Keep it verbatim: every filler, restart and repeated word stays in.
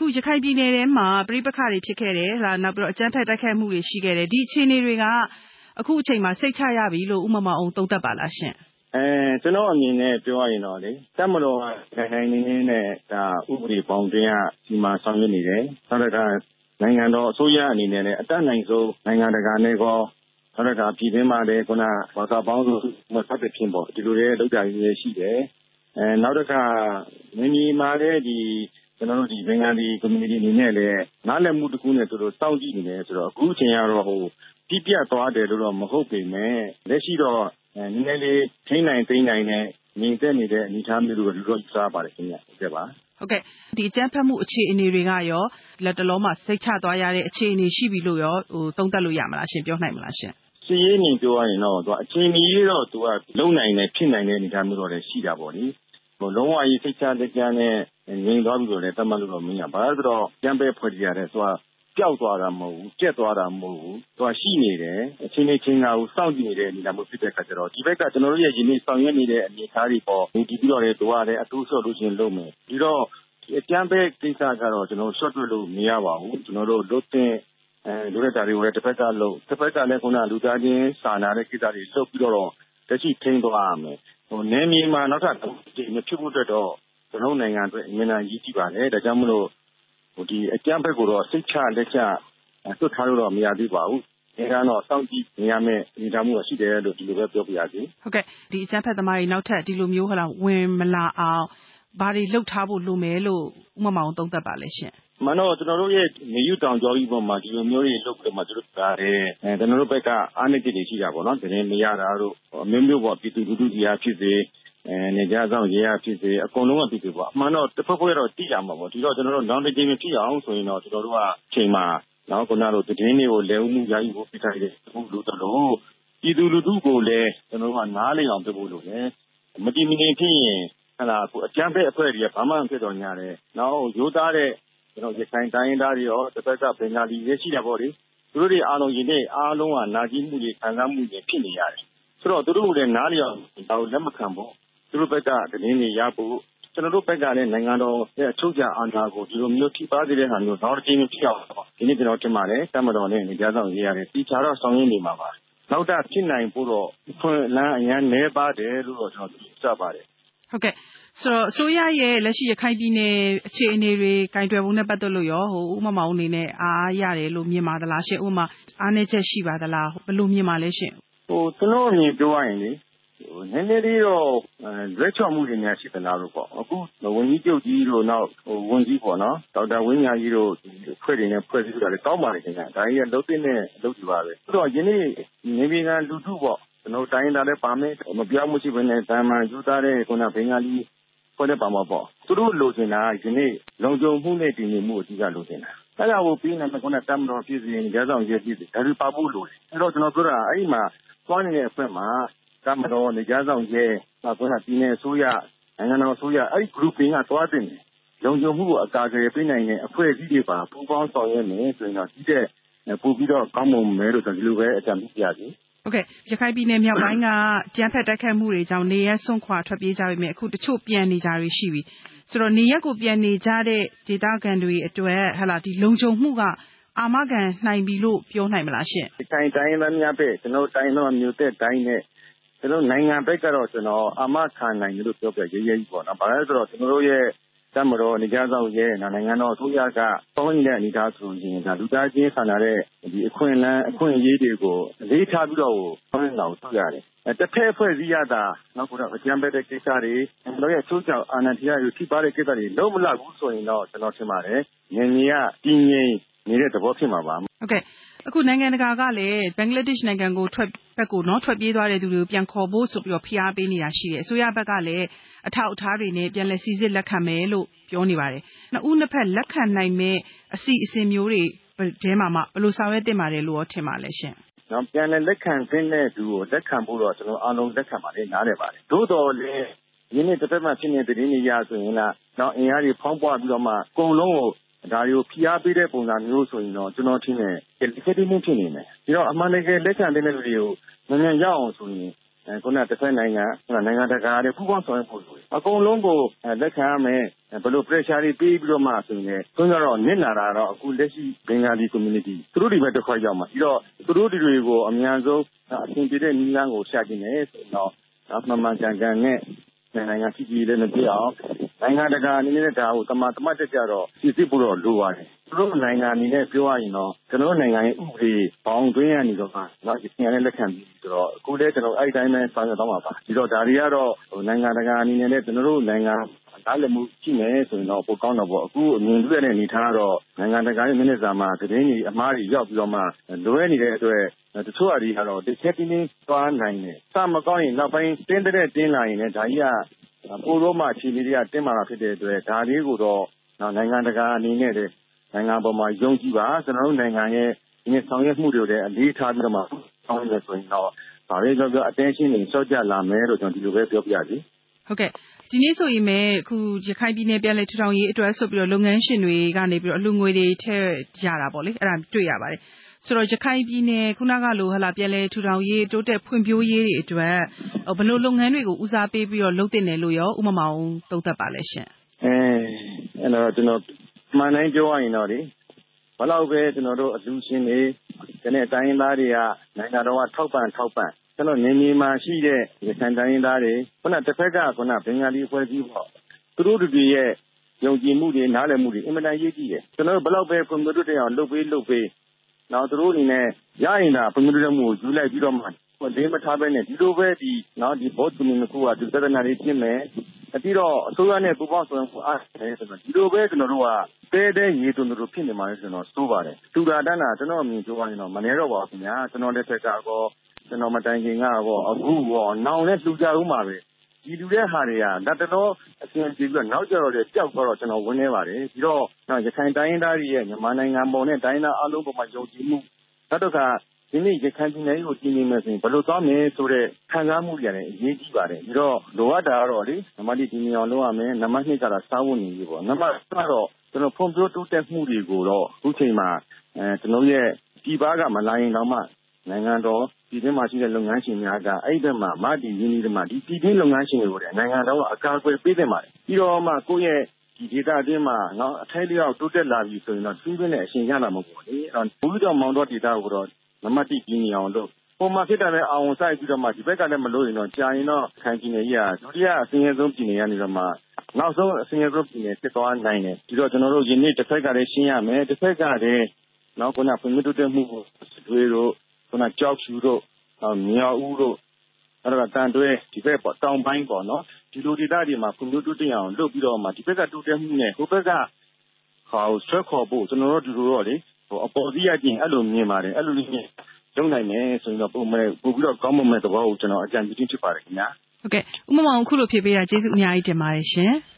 ရခိုင်ပြည်နယ်ထဲမှာပြိပခါတွေဖြစ်ခဲ့တယ်ဟာနောက်ပြီးတော့အကြမ်းဖက်တိုက်ခိုက်မှုတွေရှိခဲ့တယ်ဒီအခြေအနေတွေကအခုအချိန်မှာစိတ်ချရပြီလို့ဥမမောင်အောင်သုံးသပ်ပါလားရှင်အဲကျွန်တော်အမြင်နဲ့ပြောရရင်တော့လေတပ်မတော်ကနိုင်ငံနေနဲ့ဒါဥပဒေပေါင်းတင်ကဒီမှာဆောင်ရွက်နေတယ်နောက်တစ်ခါနိုင်ငံတော်အစိုးရအနေနဲ့လည်းအတတ်နိုင်ဆုံးနိုင်ငံတကာနဲ့ကောနောက်တစ်ခါပြည်တွင်းမှာလည်းခုနဘာသာပေါင်းစုမဆက်တဲ့ဖြစ်ပေါ့ဒီလိုလေးလောက်ကြရည်ရှိတယ်အဲနောက်တစ်ခါမြေမှာလည်းဒီကျွန်တော်တို့ဒီဘင်္ဂလီ community အနေနဲ့လည်းနားလည်မှုတစ်ခုနဲ့တို့စောင့်ကြည့်နေတယ်ဆိုတော့အခုချိန်ကတော့ဟိုပြပြသွားတယ်လို့တော့မဟုတ်ပေမဲ့လက်ရှိတော့နည်းနည်းလေးထိန်းနိုင်သိမ်းနိုင်နဲ့ငြိမ်သက်နေတဲ့အနေအထားမျိုးတို့လူတို့စားပါတယ်ခင်ဗျဟုတ်ကဲ့ပါဟုတ်ကဲ့ဒီအကြမ်းဖက်မှုအခြေအနေတွေကရောလက်တလုံးမှာစိတ်ချသွားရတဲ့အခြေအနေရှိပြီလို့ရောဟိုသုံးသပ်လို့ရမလားရှင်ပြောနိုင်မလားရှင်စီးရေးနေပြောရရင်တော့သူအချိန်ကြီးတော့သူကလုံနိုင်တယ်ဖြစ်နိုင်တဲ့အနေအထားမျိုးတော့လည်းရှိတာပေါ့လေဟိုလုံးဝရေးစိတ်ချလက်ချနဲ့ငြိမ်သွားပြီလို့လည်းတတ်မှတ်လို့တော့မရပါဘူးဆိုတော့ကျမ်းပဲဖွဲ့ကြရတယ်သူကပျောက်သွားတာမဟုတ်ဘူးကျက်သွားတာမဟုတ်ဘူးသူကရှိနေတယ်အချင်းချင်းချင်းကကိုစောင့်ကြည့်နေတဲ့အနေအထားမျိုးဖြစ်တဲ့အခါကျတော့ဒီဘက်ကကျွန်တော်တို့ရဲ့ယနေ့ဆောင်ရွက်နေတဲ့အနေအထားတွေပေါ်ဒီပြီးတော့လည်းသူကလည်းအတူဆော့လို့ရှင်လုပ်မယ်ဒီတော့အကျမ်းပဲကိစ္စကတော့ကျွန်တော် short တွေ့လို့မရပါဘူးကျွန်တော်တို့လွတ်တဲ့အဲလူရက်တာတွေကိုလည်းတစ်ဖက်ကလို့တစ်ဖက်ကလည်းခုနလူသားချင်းစာနာတဲ့ကိစ္စတွေလုပ်ပြီးတော့တချိထိန်းသွားရမယ်ဟိုနေမြေမှာနောက်ထပ်ဒီမဖြစ်ဖို့အတွက်တော့ကျွန်တော်နိုင်ငံအတွက်အမြဲတမ်းရည်ကြည့်ပါတယ်ဒါကြောင့်မလို့ဟိုဒီအကျမ်းဘက်ကိုတော့စိတ်ချလက်ချသွတ်ထားလို့တော့မရသေးပါဘူးအဲဒါတော့စောင့်ကြည့်နေရမယ့်အနေအထားမျိုးရှိတယ်လို့ဒီလိုပဲပြောပြရစီဟုတ်ကဲ့ဒီအကျမ်းဖက်သမားတွေနောက်ထပ်ဒီလိုမျိုးဟလာဝင်မလာအောင်ဘာတွေလှုပ်ထားဖို့လိုမယ်လို့ဥမမောင်သုံးသပ်ပါလဲရှင်မနော်ကျွန်တော်တို့ရဲ့နေယူတောင်ကျော်ကြီးပေါ်မှာဒီလိုမျိုးတွေလုပ်ပြီးမှသူတို့ကားတယ်အဲကျွန်တော်တို့ဘက်ကအားနည်းချက်တွေရှိတာပေါ့နော်တရင်မရတာတို့အမျိုးမျိုးပေါ့ပြည်သူလူထုကြီးအားဖြစ်စေအဲနေကြဆောင်ရေးအားဖြစ်စေအကုန်လုံးကပြည်သူပေါ့အမှန်တော့တစ်ဖက်ဖွဲ့တော့တည်ရမှာပေါ့ဒီတော့ကျွန်တော်တို့နောက်တစ်ချိန်မဖြစ်အောင်ဆိုရင်တော့ကျွန်တော်တို့ကချိန်မှာနောက်ခုနတို့တည်င်းတွေကိုလဲဦးမှုရယူဖို့ပြထားတယ်အခုလို့တော့ပြည်သူလူထုကိုလည်းကျွန်တော်တို့ကနားလည်အောင်ပြဖို့လို့လေမတည်မငြိမ်ဖြစ်ရင်ဟလာကိုအကြမ်းဖက်အဖွဲ့တွေကဘာမှမဖြစ်တော့ညာတယ်နောက်ရိုးသားတဲ့ကျွန်တော်ရခိုင်တိုင်းသားတွေရောတစ်ဖက်ကဘင်္ဂလီတွေရှိတာပေါ့လေသူတို့တွေအားလုံးယနေ့အားလုံးကနာကျင်မှုတွေခံစားမှုတွေဖြစ်နေရတယ်ဆိုတော့သူတို့လည်းနားလည်အောင်ဒါကိုလက်မခံဖို့သူတို့ဘက်ကတင်းတွေရဖို့ကျွန်တော်တို့ဘက်ကလည်းနိုင်ငံတော်ရဲ့အချုပ်အခြာအာဏာကိုဒီလိုမျိုးထိပါးနေတဲ့ဟာမျိုးနောက်တစ်ချိန်ဖြစ်အောင်ဒီနေ့ကျွန်တော်တင်ပါတယ်တမတော်နဲ့နေကြဆောင်ရေးရတယ်တီချာတော့ဆောင်ရင်းနေမှာပါနောက်တာဖြစ်နိုင်ဖို့တော့ဖွင့်လန်းအရန်နေပါတယ်လို့တော့ကျွန်တော်သိပါတယ်ဟုတ်ကဲ့ဆိုတော့အစိုးရရဲ့လက်ရှိရခိုင်ပြည်နယ်အခြေအနေတွေကင်တွယ်ပုံနဲ့ပတ်သက်လို့ရောဟိုဥမမောင်အနေနဲ့အားရတယ်လို့မြင်ပါသလားရှင်ဥမာအားနည်းချက်ရှိပါသလားဘယ်လိုမြင်ပါလဲရှင်ဟိုကျွန်တော်အမြင်ပြောရရင်လေဟိုနည်းနည်းလေးတော့လွဲချော်မှုတွေများရှိသလားလို့ပေါ့အခုဝန်ကြီးချုပ်ကြီးတို့နောက်ဟိုဝန်ကြီးပေါ့နော်ဒေါက်တာဝင်းညာကြီးတို့ဖွဲ့တွေနဲ့ဖွဲ့စည်းကြတယ်ကောင်းပါလေခင်ဗျာဒါကြီးကလုံးတင်နဲ့လုပ်ကြပါပဲဆိုတော့ယနေ့နေပြည်တော်လူထုပေါ့ကျွန်တော်တိုင်းသားလည်းပါမယ်မပြောင်းမှုရှိဘဲနဲ့ဗမာယူသားတဲ့ခုနဘင်္ဂလီဖွဲ့တဲ့ပါမှာပေါ့သူတို့လိုချင်တာယနေ့လုံခြုံမှုနဲ့တည်ငြိမ်မှုအကြီးကလိုချင်တာအဲ့ဒါကိုပြီးနေမှာခုနတမ်းတော်ပြည်စီရင်ကြားဆောင်ရေးပြည်စီဒါတွေပါဖို့လိုတယ်အဲ့တော့ကျွန်တော်ပြောတာအဲ့ဒီမှာသွားနေတဲ့အဖက်မှာတမ်းတော်နေကြားဆောင်ရေးနောက်ခုနပြည်နယ်အစိုးရနိုင်ငံတော်အစိုးရအဲ့ဒီ grouping ကသွားတင်တယ်လုံခြုံမှုကိုအကာအကွယ်ပေးနိုင်တဲ့အဖွဲ့အစည်းတွေပါပူးပေါင်းဆောင်ရွက်နေဆိုရင်တော့ဒီတဲ့ပို့ပြီးတော့ကောင်းမွန်မယ်လို့ကျွန်တော်ဒီလိုပဲအကြံပြုပြစီဟုတ်ကဲ့ရခိုင်ပြည်နယ်မြောက်ပိုင်းကကြမ်းဖက်တိုက်ခိုက်မှုတွေကြောင့်နေရက်ဆွန့်ခွာထွက်ပြေးကြပေမဲ့အခုတချို့ပြန်နေကြတွေရှိပြီဆိုတော့နေရက်ကိုပြန်နေကြတဲ့ဒေသခံတွေအတွက်ဟလာဒီလုံခြုံမှုကအာမခံနိုင်ပြီလို့ပြောနိုင်မလားရှင်ဒီတိုင်းတိုင်းသားများပဲကျွန်တော်တိုင်းတော့မျိုးတဲ့တိုင်းနဲ့ကျွန်တော်နိုင်ငံဘက်ကတော့ကျွန်တော်အာမခံနိုင်တယ်လို့ပြောပြရေးရေးပေါ့နော်ဘာလဲဆိုတော့ကျွန်တော်တို့ရဲ့တမတော်နေကြဆောင်ရဲ့နိုင်ငံတော်အစိုးရကပေါင်းနေတဲ့အနေအထားဆိုရင်ဒါလူသားချင်းဆန္ဒတဲ့ဒီအခွင့်အလမ်းအခွင့်အရေးတွေကိုအလေးထားပြီးတော့ပေါင်းနေတာကိုတွေ့ရတယ်။တစ်ဖက်အဖွဲ့အစည်းရတာနောက်ကတော့အကြမ်းဖက်တဲ့ကိစ္စတွေကျွန်တော်ရဲ့အချိုးချောင်အာဏာတရားကိုထိပါတဲ့ကိစ္စတွေလုံးမလောက်ဘူးဆိုရင်တော့ကျွန်တော်ထင်ပါတယ်။ငြိမ်ငြိမ်ကတည်ငြိမ်နေတဲ့သဘောဖြစ်မှာပါ။ဟုတ်ကဲ့အခုနိုင်ငံတကာကလည်းဘင်္ဂလားဒေ့ရှ်နိုင်ငံကိုထွက်ဘက်ကိုနော်ထွက်ပြေးသွားတဲ့သူတွေကိုပြန်ခေါ်ဖို့ဆိုပြီးတော့ဖိအားပေးနေတာရှိတယ်။အစိုးရဘက်ကလည်းအထောက်အထားတွေနဲ့ပြန်လည်စိစစ်လက်ခံမယ်လို့ပြောနေပါတယ်။နှစ်ဦးနှစ်ဖက်လက်ခံနိုင်မဲ့အစီအစဉ်မျိုးတွေတဲမှာမှဘယ်လိုဆောင်ရွက်တင်ပါတယ်လို့ထင်ပါလဲရှင်။နော်ပြန်လည်လက်ခံသင့်တဲ့သူကိုလက်ခံဖို့တော့ကျွန်တော်အားလုံးလက်ခံပါလေနားလည်ပါတယ်။သို့တော်လည်းယင်းနေ့တစ်ဖက်မှဖြစ်နေတဲ့တည်င်းနေရဆိုရင်လားနောက်အင်အားတွေဖောင်းပွားပြီးတော့မှအကုန်လုံးကိုဒါတွေကိုဖိအားပေးတဲ့ပုံစံမျိုးဆိုရင်တော့ကျွန်တော်ထင်တယ်လက်ခံတင်နေဖြစ်နေမယ်။ဒီတော့အမှန်တကယ်လက်ခံတဲ့လူတွေကိုမြန်မြန်ရအောင်ဆိုရင်ခုနတစ်ဖက်နိုင်ငံနိုင်ငံတကာတွေပူးပေါင်းဆောင်ရွက်ဖို့လိုတယ်အကုန်လုံးကိုလက်ခံရမယ်ဘယ်လို pressure တွေပေးပြီးတော့မှဆိုရင်သုံးတော့နစ်နာတာတော့အခုလက်ရှိ Bengali community သူတို့တွေပဲတစ်ခွက်ရောက်မှာပြီးတော့သူတို့တွေကိုအများဆုံးအဆင်ပြေတဲ့နည်းလမ်းကိုရှာကျင်နေဆိုတော့မှန်မှန်ကန်ကန်နဲ့နိုင်ငံပြည်ပြည်လည်းမပြအောင်နိုင်ငံတကာအနေနဲ့ဒါကိုတမန်တမတ်တက်ကြတော့ပြည်စစ်ဖို့တော့လိုပါတယ်သူတို့နိုင်ငံအနေနဲ့ပြောရရင်တော့ကျွန်တော်နိုင်ငံရဲ့ဥပဒေပေါင်းတွင်းရနေတော့မှတော့ဒီနိုင်ငံနဲ့လက်ခံပြီးဆိုတော့အခုလည်းကျွန်တော်အဲ့တိုင်းပဲဆောင်ရွက်တော့မှာပါဒီတော့ဒါတွေကတော့နိုင်ငံတကာအနေနဲ့လည်းကျွန်တော်တို့နိုင်ငံအားလည်းမှုရှိနေဆိုရင်တော့ပိုကောင်းတော့ပေါ့အခုအမြင်တွေ့ရတဲ့အနေထားတော့နိုင်ငံတကာရဲ့မိနစ်စာမှာသတင်းကြီးအမှားကြီးရောက်ပြီးတော့မှလွဲနေတဲ့အတွက်တချို့အရာတွေကတော့တစ်ချက်တင်းတင်းသွားနိုင်တယ်စမကောင်းရင်နောက်ပိုင်းတင်းတဲ့တင်းလာရင်လည်းဒါကြီးကပိုတော့မှအခြေအနေတွေကတင်းမာတာဖြစ်တဲ့အတွက်ဒါလေးကိုတော့နိုင်ငံတကာအနေနဲ့လည်းနိုင်ငံပေါ်မှာယုံကြည်ပါကျွန်တော်တို့နိုင်ငံရဲ့ဒီဆောင်ရွက်မှုတွေလည်းအလေးထားပြီးတော့မှဆောင်ရွက်ဆိုရင်တော့ဒါလေးပြောပြော attention တွေစောကြလာမယ်လို့ကျွန်တော်ဒီလိုပဲပြောပြရစီဟုတ်ကဲ့ဒီနေ့ဆိုရင်မဲ့အခုရခိုင်ပြည်နယ်ပြည်လဲထူထောင်ရေးအတွက်ဆိုပြီးတော့လုပ်ငန်းရှင်တွေကနေပြီးတော့အလူငွေတွေထည့်ကြတာပေါ့လေအဲ့ဒါတွေ့ရပါတယ်ဆိုတော့ရခိုင်ပြည်နယ်ခုနကလိုဟလာပြည်လဲထူထောင်ရေးတိုးတက်ဖွံ့ဖြိုးရေးတွေအတွက်ဘယ်လိုလုပ်ငန်းတွေကိုဦးစားပေးပြီးတော့လုပ်တင်တယ်လို့ရောဥမမောင်သုံးသပ်ပါလဲရှင်အဲအဲ့တော့ကျွန်တော်မှန်တိုင်းပြောရရင်တော့ဒီဘလောက်ပဲကျွန်တော်တို့အလူရှင်တွေဒီနေ့တိုင်းသားတွေကနိုင်ငံတော်ကထောက်ပံ့ထောက်ပံ့ကျွန်တော်နေမြေမှာရှိတဲ့ရခိုင်တိုင်းသားတွေခုနတစ်ဖက်ကခုနဘင်္ဂလီအဖွဲ့အစည်းပေါ့သူတို့တွေရဲ့ယုံကြည်မှုတွေနားလည်မှုတွေအင်မတန်ရေးကြည့်တယ်ကျွန်တော်တို့ဘလောက်ပဲဖွံ့ဖြိုးတိုးတက်အောင်လုပ်ပေးလုပ်ပေးနောက်သူတို့အနေနဲ့ရရင်ဒါဖွံ့ဖြိုးတိုးတက်မှုကိုယူလိုက်ပြီးတော့မှလေးမထားပဲနဲ့ဒီလိုပဲဒီနော်ဒီဘော့တူမင်းကိုကဒီသဒ္ဒနာလေးပြင်မယ်ပြီးတော့အစိုးရနဲ့ပူးပေါင်းဆောင်ရွက်မှုအားတယ်ဆိုတော့ဒီလိုပဲကျွန်တော်တို့ကတဲတဲရေတုံတို့ဖြစ်နေမှာလဲဆိုတော့စိုးပါတယ်တူတာတန်းတာကျွန်တော်အမြင်ပြောရရင်တော့မနေတော့ပါဘူးခင်ဗျာကျွန်တော်လက်ထက်ကတော့ကျွန်တော်မတိုင်ခင်ကတော့အခုတော့နောင်နဲ့လှူကြဦးမှာပဲဒီလူတဲ့ဟာတွေကလက်တော်အရှင်ကြည့်ပြီးတော့နောက်ကြတော့လေကြောက်တော့ကျွန်တော်ဝင်နေပါတယ်ပြီးတော့ရခိုင်တိုင်းသားတွေရဲ့မြန်မာနိုင်ငံပေါ်နဲ့တိုင်းသားအလုံးပေါ်မှာယုံကြည်မှုနောက်တော့ကဒီနေ့ရခိုင်ပြည်နယ်ကိုတည်နေမယ်ဆိုရင်ဘယ်လိုသွားမလဲဆိုတဲ့ခံစားမှုတွေလည်းအရေးကြီးပါတယ်ပြီးတော့လိုအပ်တာကတော့လေနံပါတ်တစ်ဒီနေအောင်လုပ်ရမယ်နံပါတ်နှစ်ကတော့စားဖို့နေပြီပေါ့နံပါတ်ကတော့ကျွန်တော်ဖွံ့ဖြိုးတိုးတက်မှုတွေကိုတော့အခုချိန်မှာအဲကျွန်တော်ရဲ့ပြည်ပကမလာရင်တော့မှနိုင်ငံတော်ပြည်တွင်းမှာရှိတဲ့လုပ်ငန်းရှင်များကအဲ့ဒီမှာမတည်ရင်းနှီးတွေမှာဒီပြည်တွင်းလုပ်ငန်းရှင်တွေကိုလည်းနိုင်ငံတော်ကအကာအကွယ်ပေးသင့်ပါတယ်ပြီးတော့မှကိုယ့်ရဲ့ဒီဒေတာအတွင်းမှာနော်အထိုက်လျောက်တိုးတက်လာပြီဆိုရင်တော့သူ့ဘက်နဲ့အရှင်ရလာမှာပေါ့လေအဲ့တော့ဘူးတော့မောင်တော့ဒေတာကိုတော့နံပါတ်တစ်ကြီးနေအောင်လို့ပုံမှန်ဖြစ်တယ်ပဲအောင်ဆိုင်ပြီးတော့မှဒီဘက်ကလည်းမလို့ရင်တော့ကြာရင်တော့ခိုင်ပြည်နယ်ကြီးကဒုတိယအစင်းရဲဆုံးပြည်နယ်ရနေတော့မှနောက်ဆုံးအစင်းရဲဆုံးပြည်နယ်ဖြစ်သွားနိုင်တယ်ဒီတော့ကျွန်တော်တို့ယနေ့တစ်ဖက်ကလည်းရှင်းရမယ်တစ်ဖက်ကလည်းနောက်ခုနဖွံ့ဖြိုးတိုးတက်မှုတွေတို့ခုနကြောက်ဖြူတို့မြောက်ဦးတို့အဲ့တော့တန်တွဲဒီဘက်ပေါ့တောင်ပိုင်းပေါ့နော်ဒီလိုဒေသတွေမှာဖွံ့ဖြိုးတိုးတက်အောင်လုပ်ပြီးတော့မှဒီဘက်ကတိုးတက်မှုနဲ့ဟိုဘက်ကဟောဆွဲခေါ်ဖို့ကျွန်တော်တို့ဒီလိုတော့လေဟိုအပေါ်စီးရခြင်းအဲ့လိုမြင်ပါတယ်အဲ့လိုလေးလုပ်နိုင်မယ်ဆိုရင်တော့ပုံမဲ့ပို့ပြီးတော့ကောင်းမွန်မဲ့သဘောကိုကျွန်တော်အကြံပြုခြင်းဖြစ်ပါတယ်ခင်ဗျာဟုတ်ကဲ့ဥမမောင်အခုလိုဖြေပေးတာကျေးဇူးအများကြီးတင်ပါတယ်ရှင်